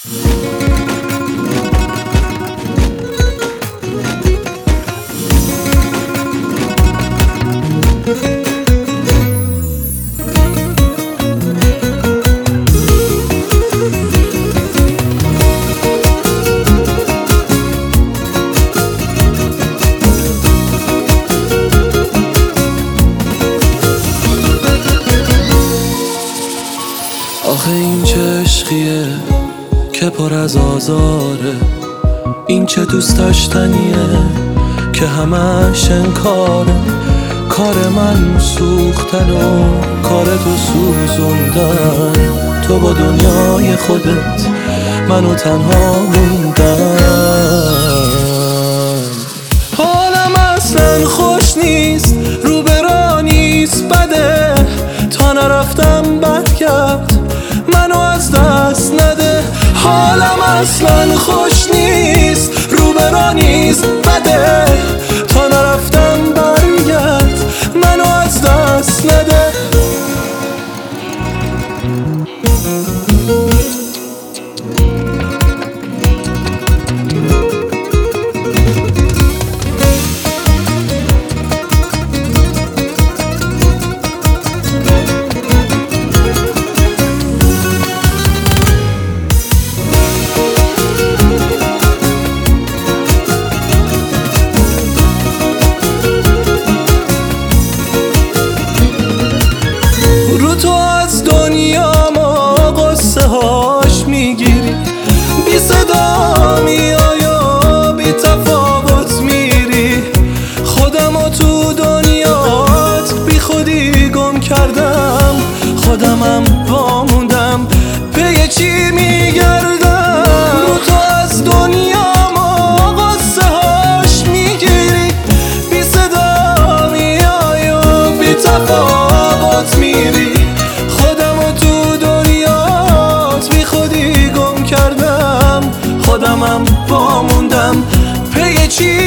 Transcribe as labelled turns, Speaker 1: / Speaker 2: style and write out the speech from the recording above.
Speaker 1: آخه این چه عشقیه که پر از آزاره، این چه دوست داشتنیه که همش انکاره. کار من سوختن و کار تو سوزوندن، تو با دنیای خودت منو تنها موندن. حالم اصلا خوش نیست، رو برا نیست بده، تا نرفتم برگرد منو از دست نده. حالم اصلا خوش نیست، رو برا نیست بده، تا نرفتم برگرد منو از دست نده. تو از دنیا ما قصه هاش میگیری، بی صدا میای و بی تفاوت میری. خودمو تو دنیات بی خودی گم کردم، خودمم واموندم پی چی میگردم. تو از دنیا ما قصه هاش میگیری، بی صدا میای و بی تفاوت میری. خودمم واموندم پی چی